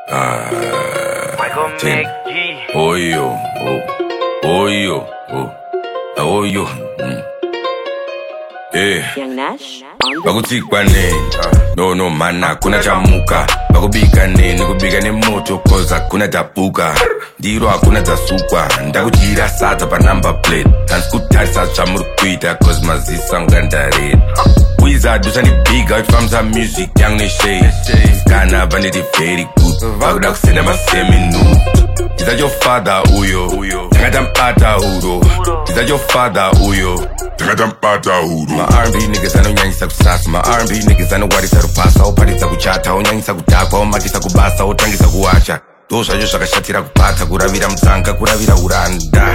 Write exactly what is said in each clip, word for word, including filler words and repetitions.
Ah, ten. Oyo, oh, oyo, oh, oyo. Mm. Eh. Young Nash. Bakutikwa nini? No no mana kuna chamuka. Bakubika nini? Kubika ni moto koza kuna tapuka. Ndiro hakuna tasukwa. Ndakujira sata pa number plate. Kanskutasa chamuru kuita cause mazisa ngandare. Wizard do any big out from some music young ni shade. Kana vanity very good. Bakuda kusenda masemi nude. Is that your father uyo? Tangata mpata uro. Is that your father uyo? Tangata mpata uro. My R and B niggas I know nyanyisa kusasa. My R and B niggas I know wadisa rupasa. Oparisa kuchata, onyanyisa kutakwa, omakisa kubasa, otangisa kuacha. Dosha yosha kashatira kupata, kuravira mzanga, kuravira uranda.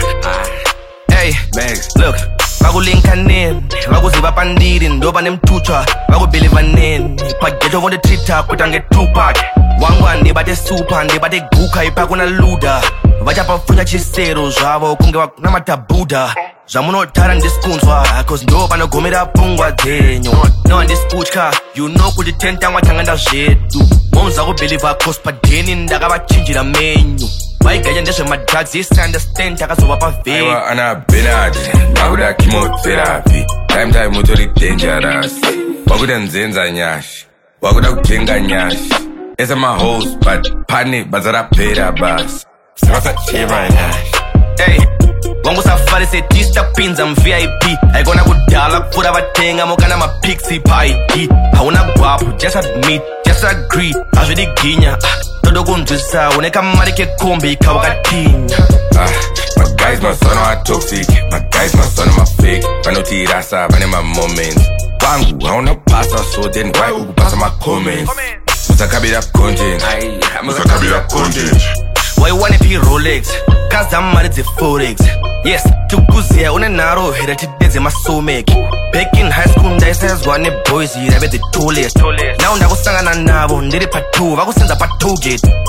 Hey, Max, look. Bakulinkaneni, bakuziba pandiri, ndoba nemtucha, bakubelieve neni. Pageto vonde trita, kutange Tupac. Wangwani bate super, ndi bate guka, ipakuna luda. Vachapa funya chisero, zvavo kunge namatabuda. Zvamunotara ndisikunzwa, cause ndoba nogomera pungwa dzenyu. No andisikutka, you know kuti tentangwa tanganda zvedu. Momza kubelieve cause padeni ndakavachinjira menyu. Vaigaya ndezvemadrugs, isunderstand takazova pavheki. Aiwa ana Bernard, makuda chemotherapy. Time time mutori dangerous. Wakuda nzenza nyashi, wakuda kutenga nyashi. Esa ma hoes, but pani bazara pera bas. Sasa cheva nyashi. Hey, wangu safari se tista pins am V I P. Haikona kudala kupura vatenga mokana ma pixie pa I D. Hauna guapo, just admit, just agree. Azvidi ginya, todo kunzwisa, uneka mari ke kombi kawakatinya. Ah, my guys my son are toxic. My guys my son are fake. Vanoti rasa, vane my moments. Wangu, hauna pasa so then why ukupasa my comments. Musakabira content. Musakabira content. Why you wanna be Rolex? Cause I'm married to Forex. Yes, to Guzia, on a narrow headed to Desi Masomek. Back in high school, they says one boys, you have the tallest. Now, I was singing a nabo, did it part two, I was in the part two gate.